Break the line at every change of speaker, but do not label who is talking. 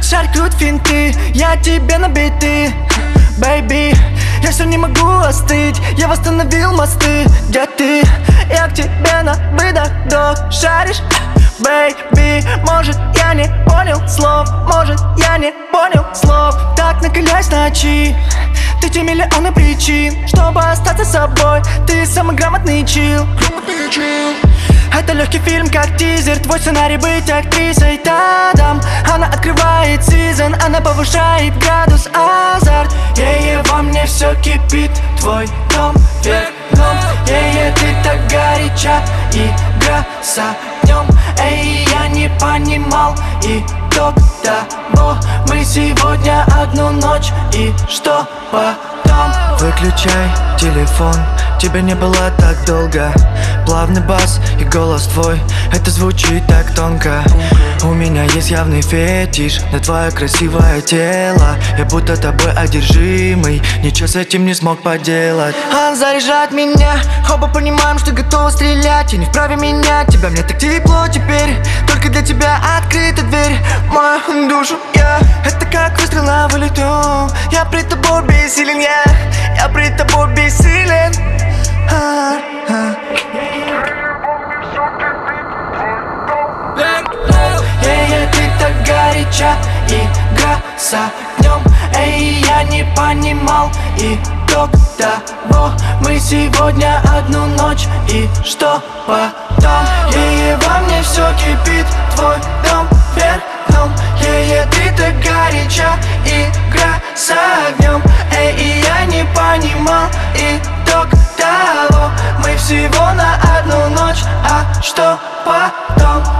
шаркают финты, я тебе на биты. Бэйби, я все не могу остыть, я восстановил мосты. Где ты? Я к тебе на выдох, вдох. Шаришь? Бэйби, может я не понял слов, может я не понял слов. Так накалясь ночи, ты те миллионы причин, чтобы остаться собой. Ты самый грамотный чил. Это легкий фильм, как тизер. Твой сценарий быть актрисой. Та-дам, она открывает сезон, она повышает градус, азарт. Во мне все кипит, твой дом вверх дном. Ты так горяча, игра с огнем. Эй, я не понимал итог того. Мы сегодня одну ночь, и что потом? Выключай телефон, тебя не было так долго. Плавный бас и голос твой, это звучит так тонко. У меня есть явный фетиш на твое красивое тело. Я будто тобой одержимый, ничего с этим не смог поделать. Он заряжает меня, оба понимаем, что готовы стрелять. И не вправе менять тебя, мне так тепло теперь. Только для тебя открыта дверь в мою душу, Это как выстрел на вылету. Я пред тобой бессилен, я пред тобой бессилен. Ты так горяча, игра с огнем. Эй, я не понимал итог того. Мы сегодня одну ночь, и что потом? Во мне все кипит, твой дом вверх дном. Ты так горяча, игра с огнем. Эй, я не понимал итог того. Мы всего на одну ночь, а что потом?